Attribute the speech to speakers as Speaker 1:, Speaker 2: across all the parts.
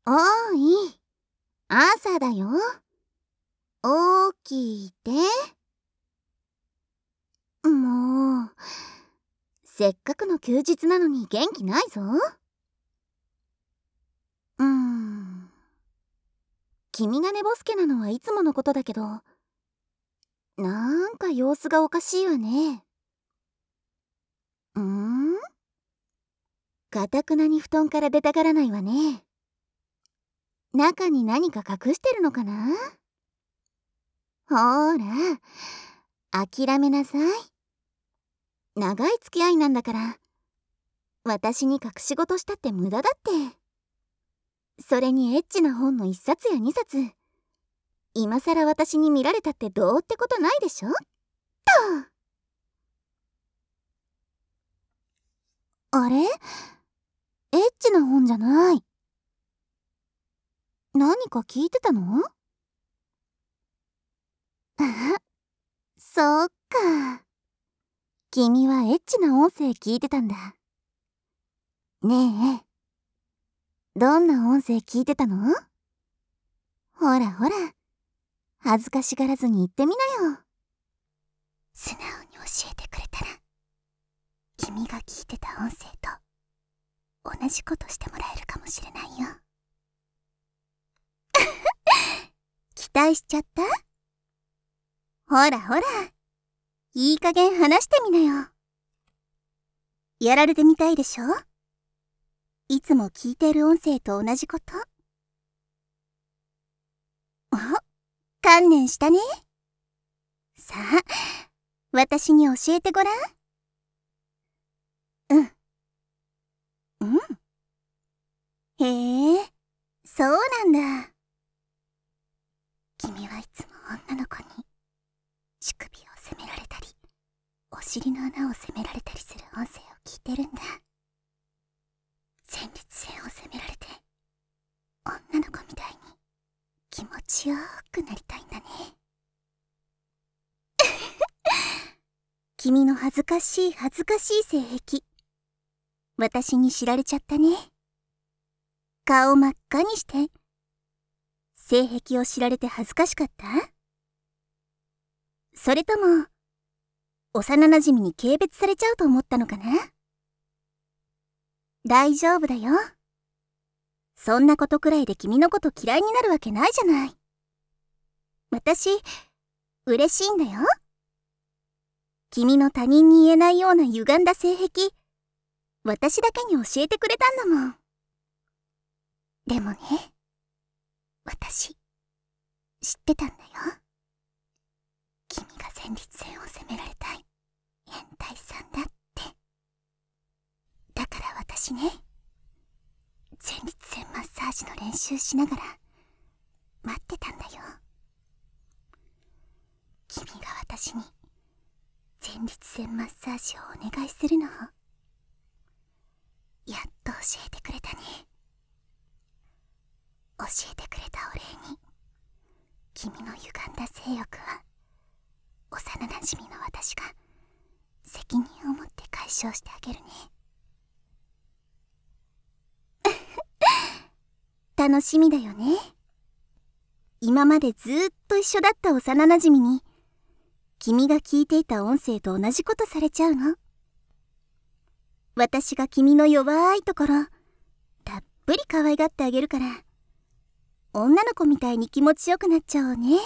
Speaker 1: おーい、朝だよ。起きて。もう、せっかくの休日なのに元気ないぞ。君が寝ぼすけなのはいつものことだけど、なんか様子がおかしいわね。かたくなに布団から出たがらないわね。中に何か隠してるのかな？ほーら、諦めなさい。長い付き合いなんだから、私に隠し事したって無駄だって。それにエッチな本の1冊や2冊、今さら私に見られたってどうってことないでしょ？と。あれ？エッチな本じゃない。何か聞いてたの？あ、そっか。君はエッチな音声聞いてたんだ。ねえ、どんな音声聞いてたの？ほらほら、恥ずかしがらずに言ってみなよ。素直に教えてくれたら、君が聞いてた音声と同じことしてもらえるかもしれないよ。期待しちゃった？ほらほら、いい加減話してみなよ。やられてみたいでしょ？いつも聞いてる音声と同じこと。お、観念したね。さあ、私に教えてごらん。へえ、そうなんだ。君はいつも女の子に乳首を責められたり、お尻の穴を責められたりする音声を聞いてるんだ。前立腺を責められて、女の子みたいに気持ちよくなりたいんだね。君の恥ずかしい性癖、私に知られちゃったね。顔真っ赤にして。性癖を知られて恥ずかしかった？それとも、幼馴染に軽蔑されちゃうと思ったのかな？大丈夫だよ。そんなことくらいで君のこと嫌いになるわけないじゃない。私、嬉しいんだよ。君の他人に言えないような歪んだ性癖、私だけに教えてくれたんだもん。でもね、私、知ってたんだよ。君が前立腺を責められたい変態さんだって。だから私ね、前立腺マッサージの練習しながら待ってたんだよ。君が私に前立腺マッサージをお願いするのをやっと教えてくれたね。教えてくれたお礼に、君の歪んだ性欲は幼なじみの私が責任を持って解消してあげるね。楽しみだよね。今までずっと一緒だった幼なじみに、君が聞いていた音声と同じことされちゃうの。私が君の弱いところたっぷり可愛がってあげるから、女の子みたいに気持ちよくなっちゃおうね。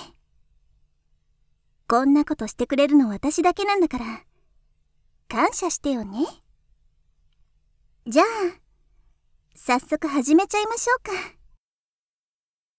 Speaker 1: こんなことしてくれるの私だけなんだから、感謝してよね。じゃあ、早速始めちゃいましょうか。